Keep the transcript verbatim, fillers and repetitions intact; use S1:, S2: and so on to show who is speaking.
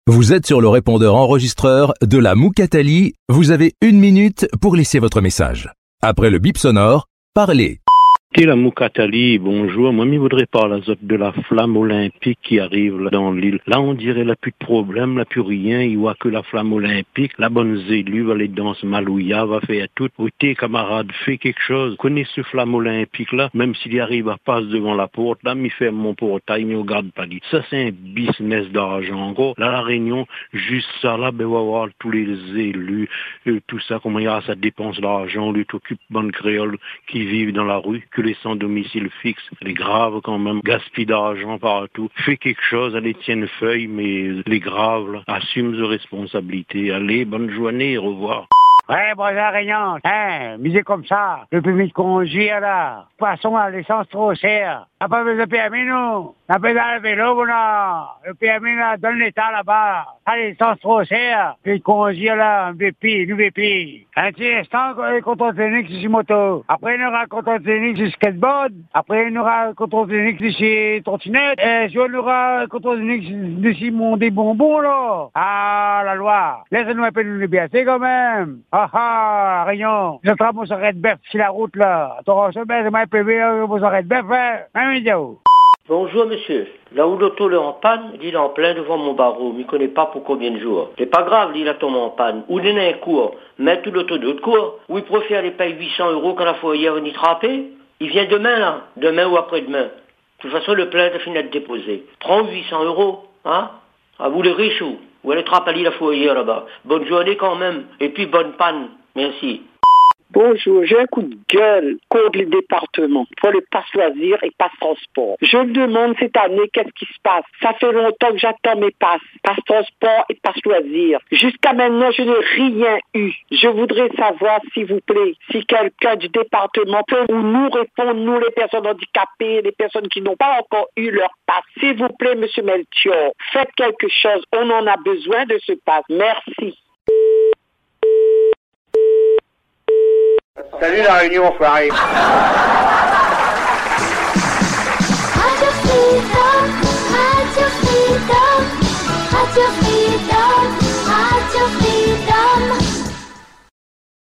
S1: Vous êtes sur le répondeur enregistreur de la Moukatali. Vous avez une minute pour laisser votre message. Après le bip sonore, parlez.
S2: C'est la Moukatali, bonjour. Moi, je voudrais parler de la flamme olympique qui arrive là, dans l'île. Là, on dirait là plus de problème, là plus rien. Il voit que la flamme olympique, la bonne élue va aller dans ce malouya, va faire tout. Tes camarades, fait quelque chose. Connaissez ce flamme olympique là, même s'il arrive à passer devant la porte, là, il fait mon portail, il ne regarde pas dit. Ça, c'est un business d'argent. Encore, là, la Réunion, juste ça, là, ben, va voir tous les élus, euh, tout ça, comment il y a, ça dépense d'argent, lui, t'occupe bonne créole qui vivent dans la rue, que les sans domicile fixe, elle est grave quand même, gaspille d'argent partout, fait quelque chose, allez tiens une feuille, mais les graves, là, assume ses responsabilités. Allez, bonne journée, au revoir.
S3: Ouais, bon, la Réunion, hein, misez comme ça, le permis de conduire, là, passons à l'essence trop chère. T'as pas besoin de P M I, nous. T'as pas besoin de vélo, bon, là. Le P M I, là, donne l'État, là-bas. Ah, l'essence trop chère. Puis de conduire, là, un V P, un V P. Un petit instant, contrôle technique sur moto. Après, il y aura contrôle technique sur skateboard. Après, il y aura contrôle technique sur trottinette. Et si on aura contrôle technique dessus mon des bonbons, là. Ah, la loi. Laissez-nous un peu de liberté, quand même. Ah, ah, Réunion. Je trappe mon arrêt de bœuf sur la route, là. Attends, je vais mettre P V, mon arrêt de bœuf, hein. Même vidéo.
S4: Bonjour monsieur, là où l'auto est en panne, il est en plein devant mon barreau, mais il ne connaît pas pour combien de jours. C'est pas grave, il a tombé en panne. Ou il est un cours, mettre tout l'auto de l'autre cours. Ou il préfère les payer huit cents euros quand la foyer va y trapper. Il vient demain là, demain ou après-demain. De toute façon, le plainte est fini d'être déposé. Prends huit cents euros, hein. À vous les riches ou, ou allez trapper la foyer là-bas. Bonne journée quand même, et puis bonne panne. Merci.
S5: Bonjour, j'ai un coup de gueule contre les départements pour les passes loisirs et passes transport. Je me demande cette année qu'est-ce qui se passe. Ça fait longtemps que j'attends mes passes, passes transport et passes loisirs. Jusqu'à maintenant, je n'ai rien eu. Je voudrais savoir, s'il vous plaît, si quelqu'un du département peut nous répondre, nous les personnes handicapées, les personnes qui n'ont pas encore eu leur passe. S'il vous plaît, monsieur Melchior, faites quelque chose. On en a besoin de ce passe. Merci.
S3: Salut la Réunion, enfoiré.
S6: Radio Freedom, Radio Freedom, Radio Freedom.